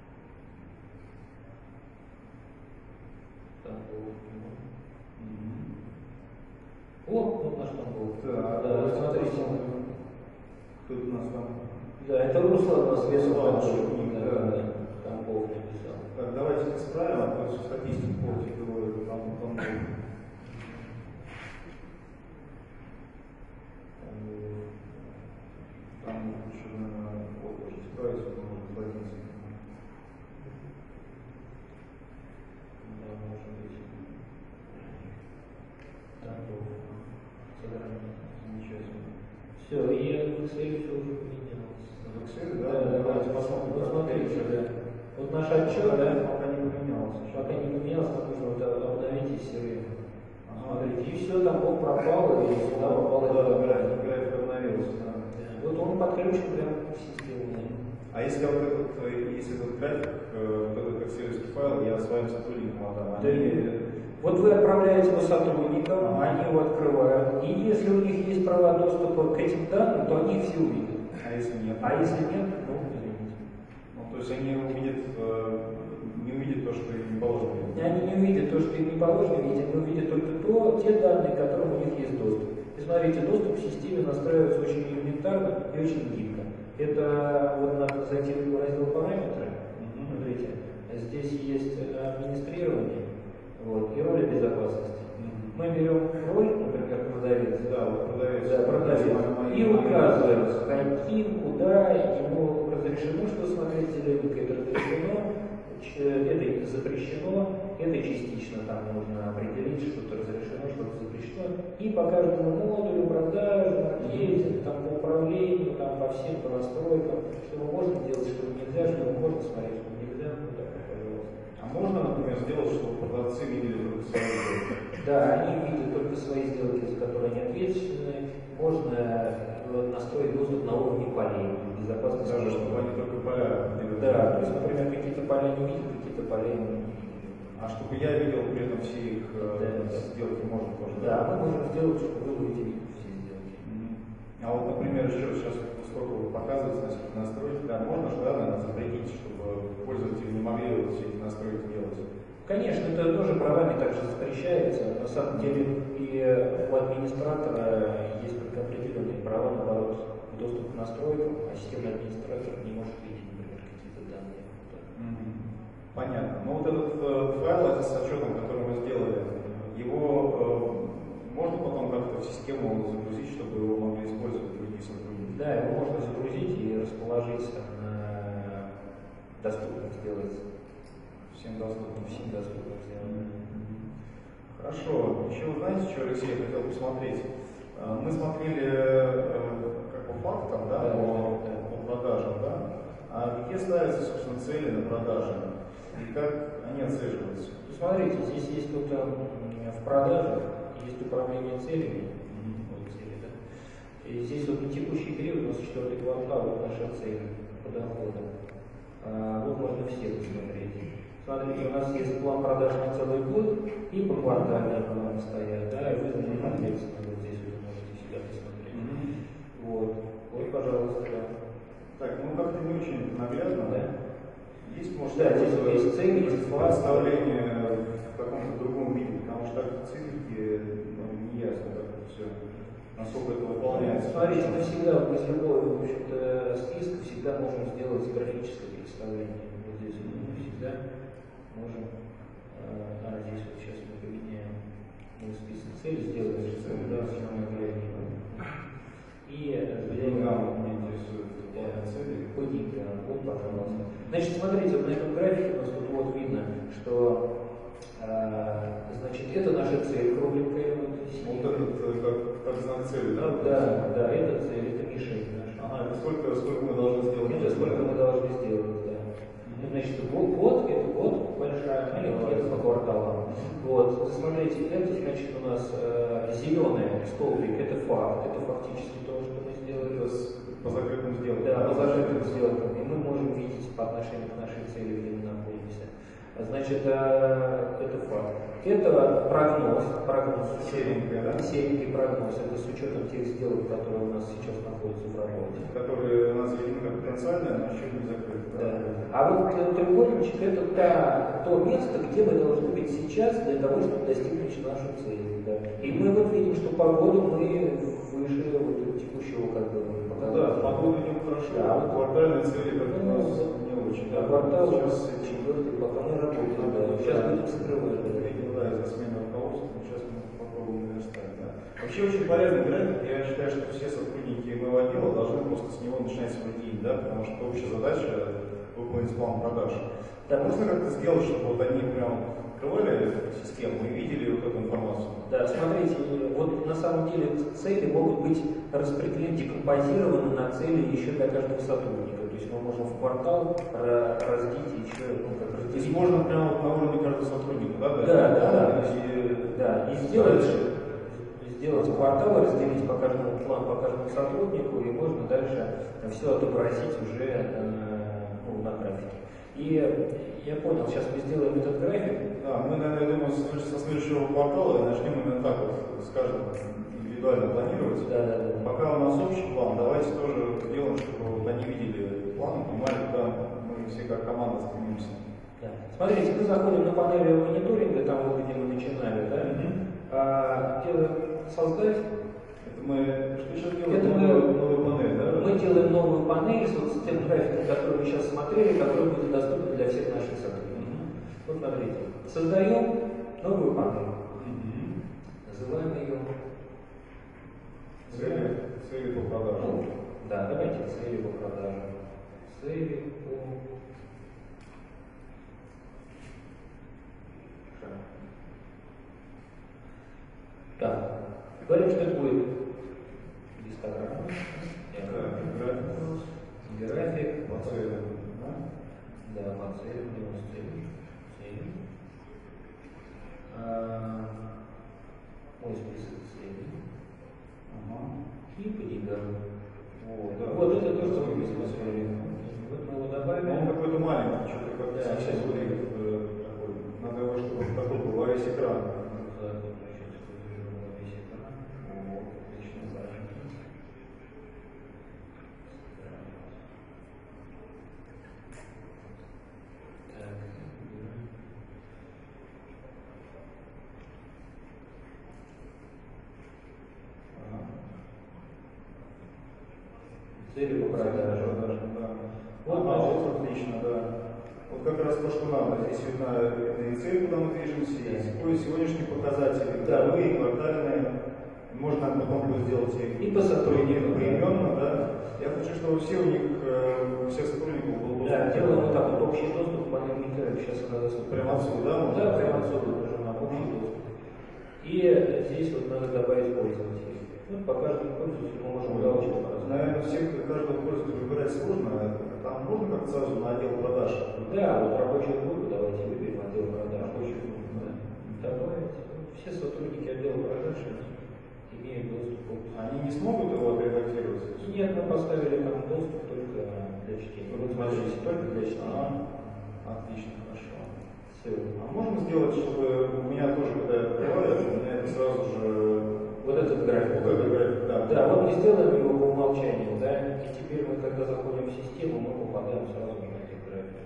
Тамбов. Вот наш Тамбов. Да, смотрите. Кто у нас там? Да, это Руслан у нас Руслан, Весов, да. Тамбов написал. Так, давайте исправим, а то всю статистику портит говорю, там. Там лучше, наверное, вот, исправить, может быть, Да, может быть. Тамбов. Сохранение. замечательно. Все, и в Excel все уже поменялось. В Excel, Да, да? давайте посмотрим. Вот смотрите, да. Вот наш отчет, да, пока не поменялось. пока не поменялось, нам нужно вот обновить из CRM. Ага. Смотрите, и все, там Бог пропал, и сюда попал Да, этот график обновился, да. Вот он подключен прямо к системе. А если вот этот график, вот этот excel файл, я своим сотрудникам отдам, Да, они... вот вы отправляете его сотрудникам, они его открывают, и если у них есть права доступа к этим данным, то они их все увидят. А если нет? А если нет, ну, извините. Ну, то есть они увидят, не увидят то, что им не положено видеть. Они не увидят то, что им не положено видеть, они увидят только те данные, к которым у них есть доступ. И смотрите, доступ к системе настраивается очень элементарно и очень гибко. Это вот надо зайти в раздел параметры. Смотрите, здесь есть администрирование, вот, и роли безопасности. Мы берем роль, например, продавец. Да, вот продавец. Да, продавец. И указываем, каким, куда ему разрешено, что смотреть телевизор, это разрешено, это запрещено, это частично там нужно определить, что-то разрешено, что-то запрещено. И по каждому модулю, продажи, маркетинг, там, по управлению, там, по всем по настройкам, что можно делать, что нельзя, что можно смотреть, что нельзя, ну так, пожалуйста. А можно, например, сделать, чтобы продавцы видели только свои сделки? Да, они видят только свои сделки, за которые они ответственны. Можно настроить доступ на уровне полей, безопасность. Даже, чтобы они только поля видели. Да, то есть, например, какие-то поля не видят, какие-то поля не видят. А чтобы я видел при этом все их сделки, можно тоже? Да, мы можем сделать, чтобы вы увидели все сделки. А вот, например, еще сейчас, сколько вы показываете, насколько настроить, да, можно же, да, наверное, запретить, чтобы пользователи не могли вот все эти настройки делать? Конечно, это тоже правами также запрещается. На самом деле и у администратора есть только определенные права, наоборот, доступ к настройкам, а системный администратор не может видеть, например, какие-то данные. Понятно. Ну вот этот файл с отчетом, который мы сделали, его можно потом как-то в систему загрузить, чтобы его могли использовать другие сотрудники? Да, его можно загрузить и расположить доступным сделать. Всем доступно. Всем доступным сделать. Хорошо. Еще вы знаете, что, Алексей, я хотел посмотреть? Мы смотрели как по фактам, да, по продажам, да? А где ставятся, собственно, цели на продажи? И как они отслеживаются? Смотрите, здесь есть тут в продажах, есть управление целями. Вот цели, да? И здесь вот на текущий период, у нас 4-й квартал, вот наша цель по доходам. Вот можно все посмотреть. Смотрите, у нас есть план продаж на целый год и по квартальные планы стоят, да, и вы соответственно вот здесь вы можете всегда посмотреть. Вот, пожалуйста, да. Так, ну как-то не очень наглядно, Да. Есть, может, Да, здесь есть цели, есть представление в каком-то другом виде, потому что так циферки смотрите, мы всегда из любого, в общем-то, списка всегда можем сделать графическое представление. Вот здесь мы всегда можем, здесь вот сейчас мы поменяем, мы список целей сделаем, да, основное график. И меня интересует цели. по деньгам, вот, пожалуйста. Значит, смотрите, вот на этом графике у нас тут вот видно, что значит, это наша цель кругленькая. Вот это как знак цели, да? Да, это цель, это мишень наша. Ага, это сколько мы должны сделать? Это сколько мы должны сделать, да. Значит, вот, это вот большая, это по кварталам. Вот, смотрите, это значит у нас зеленый столбик, это факт, это фактически то, что мы сделали. По закрытым сделкам. Да, по закрытым сделкам. И мы можем видеть по отношению к нашей цели, где мы находимся. Значит, это факт. Это прогноз серенький, да? Серенький прогноз. Это с учетом тех сделок, которые у нас сейчас находятся в работе. Которые у нас заведены как потенциальные, но еще не закрыты. Да. А вот треугольничек это то место, где мы должны быть сейчас для того, чтобы достигнуть нашу цель. Да. И мы вот видим, что по году мы выше вот текущего как бы да, по году идем хорошо, да. А квартальные цели как у нас не очень. Да, квартал сейчас четвертый, пока мы работаем, да. Сейчас будем закрывать. Видимо, да, из-за смены руководства, но сейчас мы попробуем наверстать, да. Вообще очень полезный график. Я считаю, что все сотрудники моего отдела должны просто с него начинать свой день, да, потому что общая задача выполнить план продаж. Да, можно как-то сделать, чтобы вот они прям открывали систему и видели вот эту информацию? Да, смотрите, вот на самом деле цели могут быть распределены, декомпозированы на цели еще для каждого сотрудника. То есть мы можем в квартал разбить еще, как разделить. То есть можно прямо вот на уровне каждого сотрудника, да? Да, и сделать квартал, разделить по каждому плану, по каждому сотруднику, и можно дальше все отобразить уже на графике. И я понял, сейчас мы сделаем этот график. Да, мы, наверное, думаю, со следующего квартала начнем именно так вот, скажем, индивидуально планировать. Да. Пока у нас общий план, давайте тоже сделаем, чтобы вот они видели план, понимали, куда мы все как команда стремимся. Да. Смотрите, мы заходим на панель мониторинга, там вот где мы начинали, да? Делаем создать. Это мы что делаем? Это новую панель, да? Мы делаем новую панель с тем графиком, который мы сейчас смотрели, который будет доступен для всех наших сотрудников. Вот смотрите, создаем новую панель. Называем ее цели по продажам. Да, давайте цели по продажам. Цели по Так, говорим, что это будет гистограмма, график, по целям, да, по целям, цели. Мой список целей. И по деньгам. Вот это то, что мы посмотрели. Вот мы его добавим. Он какой-то маленький, что-то как-то совсем такой. Надо его, чтобы такой был весь экран. Цели по продаже. Да. Вот отлично, да. Вот как раз то, что надо. Здесь видна и цель, куда мы движемся, и сегодняшние показатели, годовые, квартальные. Можно потом будет сделать и по сотрудникам поименно, да. Я хочу, чтобы все у них, у всех сотрудников был доступ. Да, делаем вот так вот общий доступ, панель мониторинга, сейчас она доступна. Прямо отсюда, да? Да, прямо отсюда нажимаем на общий доступ. И здесь вот надо добавить пользователей. Вот по каждому пользователю мы можем галочку поставить. Наверное, каждого пользователя выбирать сложно. Там можно как-то сразу на отдел продаж? Да, вот рабочую группу давайте выберем отдел продаж. Рабочую группу, да. Добавить. Все сотрудники отдела продаж имеют доступ. Они не смогут его отредактировать? Нет, мы поставили там доступ только для чтения. Вот смотрите, только для чтения. Отлично, хорошо. Все. А можно сделать, чтобы у меня тоже, когда я открываю, у меня это сразу же... Вот этот график. Вот этот график, да. Да, вот мы сделаем его по умолчанию, да, и теперь мы, когда заходим в систему, мы попадаем сразу на этот график.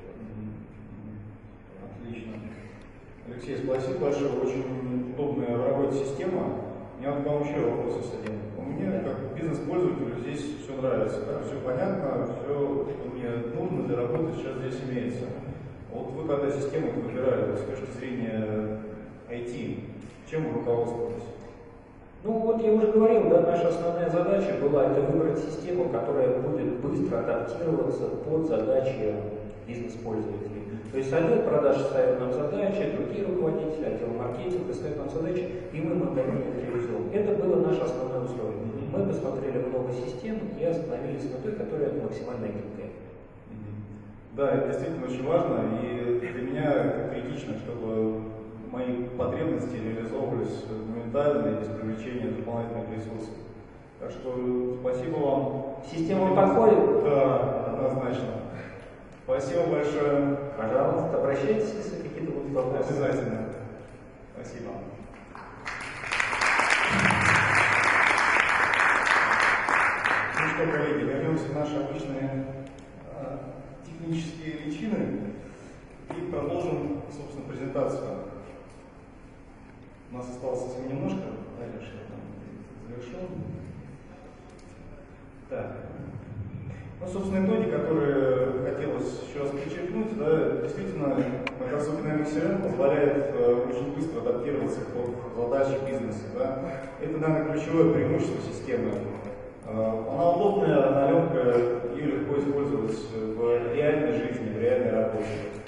Отлично. Алексей, спасибо большое. Очень удобная в работе система. У меня к вам еще вопрос есть один. Мне, как бизнес-пользователю, здесь все нравится, да? Все понятно, все, что мне нужно для работы, сейчас здесь имеется. Вот вы когда систему выбирали, с точки зрения IT, чем вы руководствовались? Ну вот я уже говорил, да, наша основная задача была это выбрать систему, которая будет быстро адаптироваться под задачи бизнес-пользователей. То есть отдел продаж ставит нам задачи, другие руководители, отдел маркетинга ставят нам задачи, и мы мгновенно их реализуем. Это было наше основное условие. Мы посмотрели много систем и остановились на той, которая максимально гибкая. Да, это действительно очень важно, и для меня критично, чтобы мои потребности реализовывались моментально и без привлечения дополнительных ресурсов. Так что спасибо вам. Система подходит? Да, однозначно. Спасибо большое. Пожалуйста, обращайтесь, если какие-то будут вопросы. Обязательно. Спасибо. Ну что, коллеги, вернемся в наши обычные технические личины и продолжим, собственно, презентацию. У нас осталось совсем немножко, дальше завершен. Так. Ну, собственно, итоги, которые хотелось еще раз подчеркнуть, да, действительно, Microsoft Dynamics CRM позволяет очень быстро адаптироваться под задачи бизнеса. Да. Это, наверное, ключевое преимущество системы. Она удобная, она легкая, ее легко использовать в реальной жизни, в реальной работе.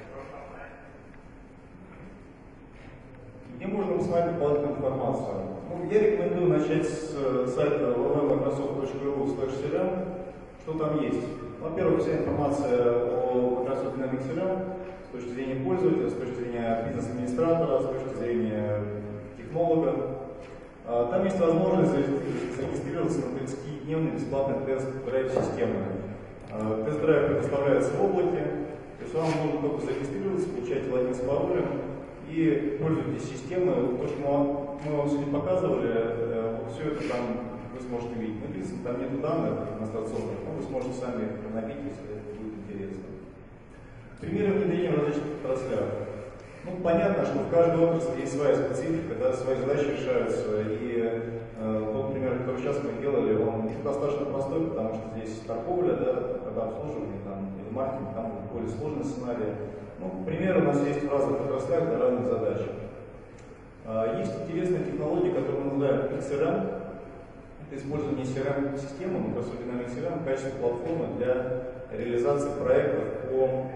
Где можно посмотреть дополнительную информацию? Ну, я рекомендую начать с сайта www.microsoft.ru/crm. Что там есть? Во-первых, вся информация о Microsoft Dynamics CRM с точки зрения пользователя, с точки зрения бизнес-администратора, с точки зрения технолога. Там есть возможность зарегистрироваться на 30-дневный бесплатный тест-драйв системы. Тест-драйв предоставляется в облаке, то есть вам нужно только зарегистрироваться, получать логин с паролем и пользуйтесь системой. То, что мы вам сегодня показывали, все это там вы сможете видеть. Написано, там нет данных демонстрационных, но вы сможете сами их набить, если это будет интересно. Примеры внедрения в различных отраслях. Ну, понятно, что в каждой отрасли есть своя специфика, да, свои задачи решаются. И тот пример, который сейчас мы делали, он достаточно простой, потому что здесь торговля, да, когда обслуживание, там, или маркетинг, там более сложный сценарий. Ну, примеры у нас есть в разных отраслях для разных задач. Есть интересная технология, которую мы называем XRM. Это использование CRM-системы, Microsoft Dynamics CRM, в качестве платформы для реализации проектов по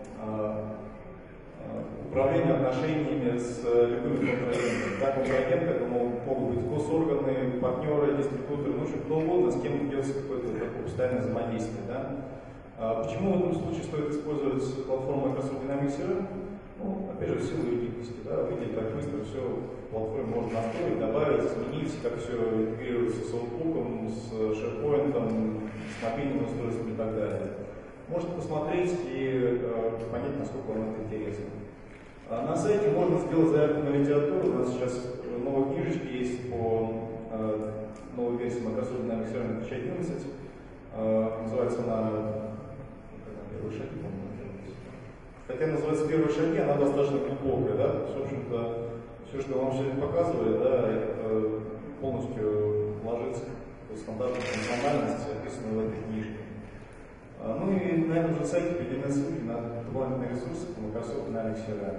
управлению отношениями с любыми контрагентами. Так, контрагенты, это могут быть госорганы, партнеры, дистрибьюторы, ну, что кто угодно, с кем ведется какое-то такое постоянное взаимодействие. Да? Почему в этом случае стоит использовать платформу Microsoft Dynamics CRM? Ну, опять же, в силу гибкости, да, видите, как быстро все в платформе можно настроить, добавить, изменить, как все интегрируется с Outlook, с SharePoint, с мобильным устройством и так далее. Можете посмотреть и понять, насколько вам это интересно. На сайте можно сделать заявку на литературу. У нас сейчас новая книжечка есть по новой версии Microsoft Dynamics CRM 2011. Называется она «Первые шаги», по-моему. Хотя называется «Первые шаги», она достаточно глубокая, да, то есть, в общем-то, все, что вам сегодня показывали, да, это полностью ложится в стандартную функциональность, описанную в этой книжке. Ну и на этом же сайте приведены ссылки на дополнительные ресурсы по Microsoft Dynamics CRM.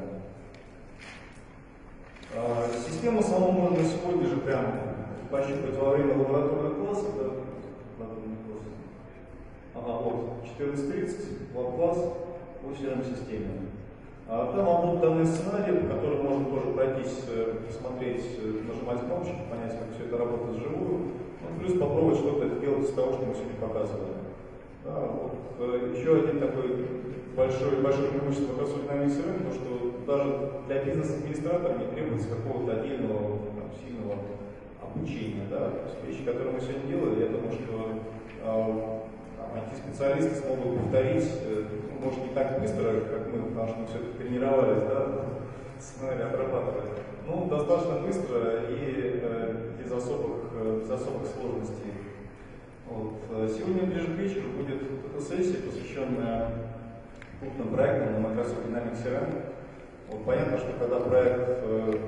Систему саму можно сегодня же прямо пощупать во время лабораторных классов. Да? Ага, вот, 14:30, лаб-класс по CRM-системе. Там вам будут данные сценарии, по которым можно тоже пройтись, посмотреть, нажимать кнопочки, понять, как все это работает вживую. Ну, плюс попробовать что-то делать из того, что мы сегодня показывали. Да, вот, еще один такой большое преимущество Microsoft Dynamics CRM, то что даже для бизнес-администратора не требуется какого-то отдельного сильного обучения. Да? То есть вещи, которые мы сегодня делали, я думаю, что IT-специалисты смогут повторить, может не так быстро, как мы, потому что мы все-таки тренировались, да, сценарий отрабатывали, но достаточно быстро и без особых сложностей. Вот. Сегодня ближе к вечеру будет фотосессия, посвященная крупным проектам на Microsoft Dynamics CRM. Вот. Понятно, что когда проект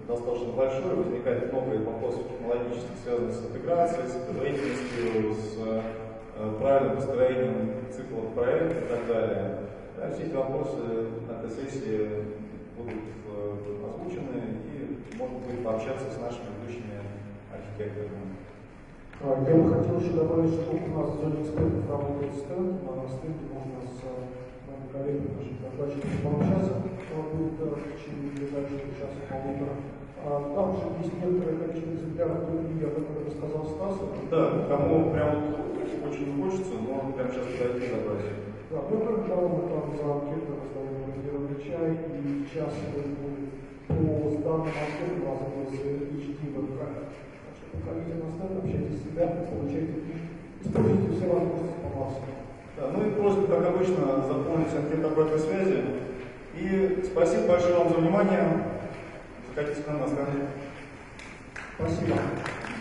достаточно большой, возникает много вопросов технологических, связанных с интеграцией, с производительностью, с правильным построением циклов проекта и так далее. Да, все эти вопросы на этой сессии будут озвучены, и можно будет пообщаться с нашими ведущими архитекторами. Я бы хотел еще добавить, что у нас в зоне экспертов работает стенд, на стенде можно с моими коллегами, нашими докладчиками пообщаться, будет в течение ближайшего часа-полутора. Там же есть некоторые какие-то экземпляры той книги, о которой рассказал Стас. Да, кому прям очень хочется, можно прямо сейчас подойти и забрать. Да, ну кроме того, мы там за анкету раздаем организированный чай, и час будет по данным анкеты базовой с HD веб-камерой. Так что приходите на стенд, общайтесь с ребятами, получайте книжки, используйте все возможности по максимуму. Да, ну и просьба, как обычно, заполнить анкету обратной связи. И спасибо большое вам за внимание. Заходите к нам на стенд. Спасибо.